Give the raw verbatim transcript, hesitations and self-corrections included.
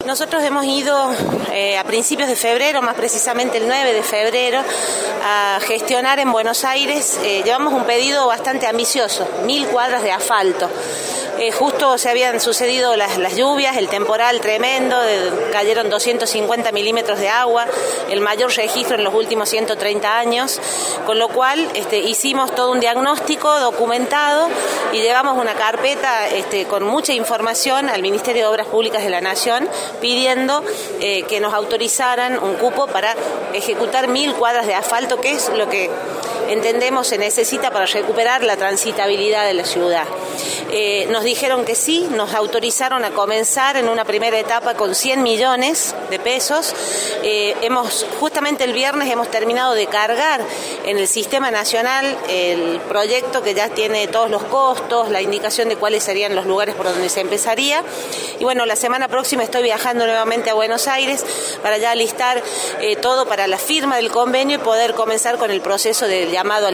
Nosotros hemos ido eh, a principios de febrero, más precisamente el nueve de febrero, a gestionar en Buenos Aires. Eh, llevamos un pedido bastante ambicioso, mil cuadras de asfalto. Eh, justo se habían sucedido las, las lluvias, el temporal tremendo, de, cayeron doscientos cincuenta milímetros de agua, el mayor registro en los últimos ciento treinta años, con lo cual este, hicimos todo un diagnóstico documentado y llevamos una carpeta este, con mucha información al Ministerio de Obras Públicas de la Nación pidiendo eh, que nos autorizaran un cupo para ejecutar mil cuadras de asfalto, que es lo que entendemos se necesita para recuperar la transitabilidad de la ciudad. Eh, nos dijeron que sí, nos autorizaron a comenzar en una primera etapa con cien millones de pesos. Eh, hemos, justamente el viernes hemos terminado de cargar en el Sistema Nacional el proyecto que ya tiene todos los costos, la indicación de cuáles serían los lugares por donde se empezaría. Y bueno, la semana próxima estoy viajando nuevamente a Buenos Aires para ya alistar eh, todo para la firma del convenio y poder comenzar con el proceso del llamado al